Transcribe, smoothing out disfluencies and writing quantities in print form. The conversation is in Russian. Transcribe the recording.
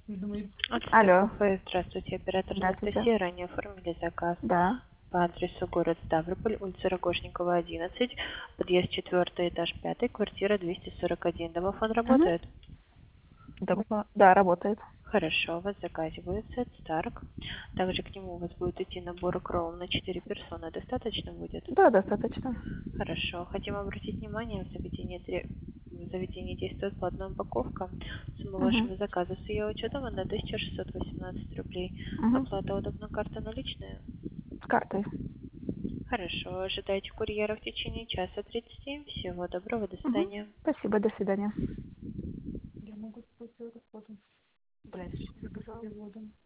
Алло, Кафе. Здравствуйте, оператор здравствуйте. Анастасия. Ранее оформили заказ Да. по адресу город Ставрополь, улица Рогожникова, 11, подъезд 4, этаж 5, квартира 241. Домофон Угу. работает? Да, работает. Хорошо, у вас в заказе будет сет Старк. Также к нему у вас будет идти набор кролл на 4 персоны. Достаточно будет? Да, достаточно. Хорошо. Хотим обратить внимание, в заведении действует платная упаковка. Сумма Угу. вашего заказа с ее учетом 1618 рублей. Угу. Оплата удобно карта наличная? С картой. Хорошо. Ожидайте курьера в течение часа 30. Всего доброго. До Угу. свидания. Спасибо, до свидания. Я могу спать расходом. Блин, забежала воду.